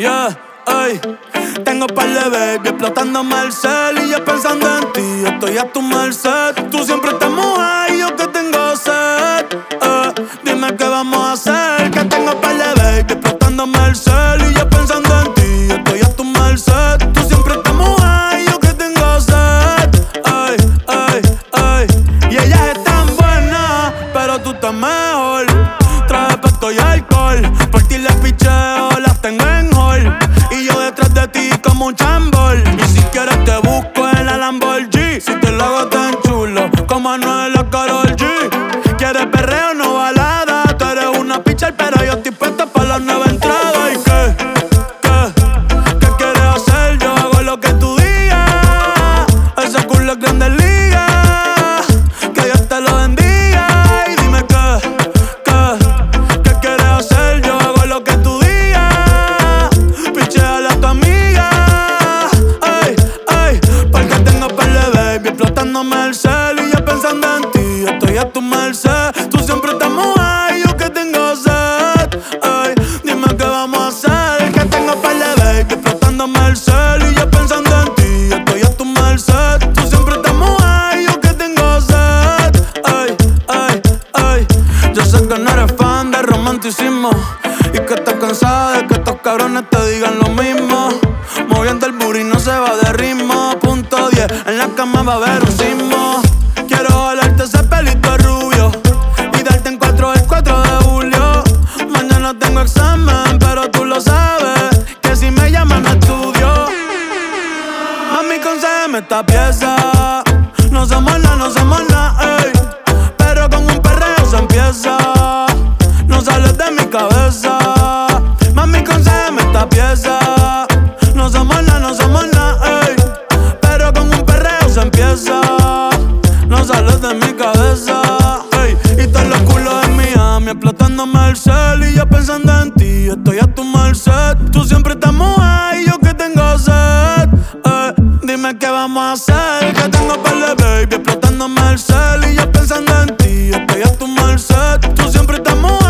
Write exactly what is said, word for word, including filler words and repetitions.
Yeah, ey. Tengo par de baby explotándome el cel y yo pensando en ti, estoy a tu merced. Tú siempre estás mojada y yo que tengo sed. eh, Dime qué vamos a hacer, que tengo par de baby explotándome el cel y yo pensando en ti, estoy a tu merced. Tú siempre estás mojada y yo que tengo sed. Ey, ey, ey. Y ellas están buenas, pero tú estás mejor. Traje pesco y alcohol, por ti les picheo, las tengo en hall. Y yo detrás de ti como un chambol. Y si quieres te busco en la Lamborghini. Si te lo hago tan chulo como Anuel o Karol G. ¿Quieres perreo no balada? Tú eres una pitcher pero yo estoy puesta para las nueve entradas. ¿Y qué? ¿Qué? ¿Qué quieres hacer? Yo hago lo que tú digas. Ese culo es grande liga. Que Dios te lo bendiga. Y dime qué, qué, qué quieres hacer? Yo hago lo que tú digas. Picheale a tu amiga. Ey, ey. Porque tengo par de baby explotándome el cel y yo pensando en ti, estoy a tu merced. Tú siempre estás mojada y yo que tengo sed. Ey, dime qué vamos a hacer, que tengo par de baby explotándome el cel y yo pensando en ti, estoy a tu merced. Tú siempre estás mojada y yo que tengo sed. Ey, ey, ey. Yo sé que no eres fan de romanticismo y que estás cansada de que estos cabrones te digan lo mismo. Moviendo el booty no se va de ritmo. Punto diez, en la cama va a haber un sismo. Quiero jalarte ese pelito rubio y darte en cuatro el cuatro de julio. Mañana tengo examen, pero tú lo sabes, que si me llaman a estudio. Mami, concédeme esta pieza. No somos nada, no somos nada, ey. Pero con un perreo se empieza. No sales de mi cabeza. Mami, concédeme esta pieza. No somos nada, no somos nada, ey. Pero con un perreo se empieza. No sales de mi cabeza, ey. Y todos los culos en Miami explotándome el cel y yo pensando en ti, estoy a tu merced. Tú siempre estás mojada y yo que tengo sed. Ey, dime qué vamos a hacer, que tengo par de baby explotándome el cel y yo pensando en ti, estoy a tu merced. Tú siempre estás mojada